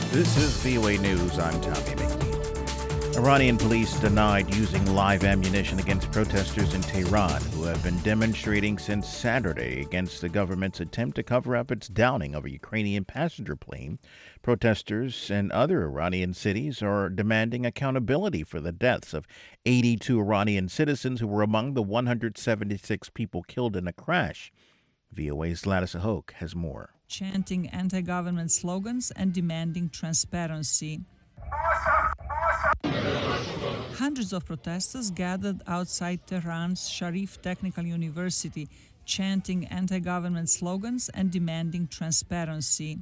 This is VOA News. I'm Tommy McNeil. Iranian police denied using live ammunition against protesters in Tehran who have been demonstrating since Saturday against the government's attempt to cover up its downing of a Ukrainian passenger plane. Protesters in other Iranian cities are demanding accountability for the deaths of 82 Iranian citizens who were among the 176 people killed in a crash. VOA's Gladys Hoke has more. Chanting anti-government slogans and demanding transparency. Hundreds of protesters gathered outside Tehran's Sharif Technical University, chanting anti-government slogans and demanding transparency.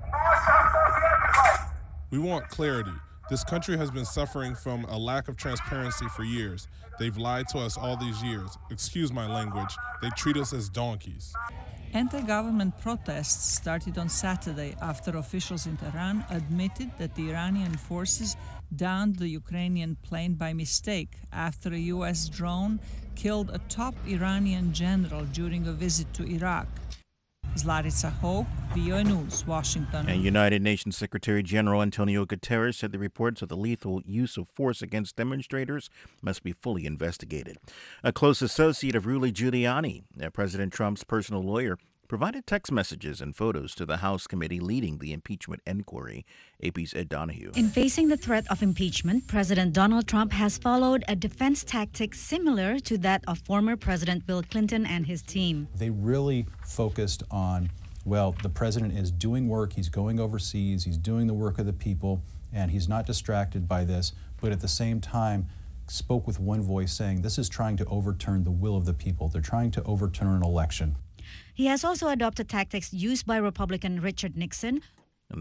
We want clarity. This country has been suffering from a lack of transparency for years. They've lied to us all these years. Excuse my language. They treat us as donkeys. Anti-government protests started on Saturday after officials in Tehran admitted that the Iranian forces downed the Ukrainian plane by mistake after a U.S. drone killed a top Iranian general during a visit to Iraq. Zlatica Hoke, VOA News, Washington. And United Nations Secretary General Antonio Guterres said the reports of the lethal use of force against demonstrators must be fully investigated. A close associate of Rudy Giuliani, President Trump's personal lawyer, provided text messages and photos to the House committee leading the impeachment inquiry. AP's Ed Donahue. In facing the threat of impeachment, President Donald Trump has followed a defense tactic similar to that of former President Bill Clinton and his team. They really focused on, well, the president is doing work, he's going overseas, he's doing the work of the people, and he's not distracted by this, but at the same time spoke with one voice saying this is trying to overturn the will of the people. They're trying to overturn an election. He has also adopted tactics used by Republican Richard Nixon,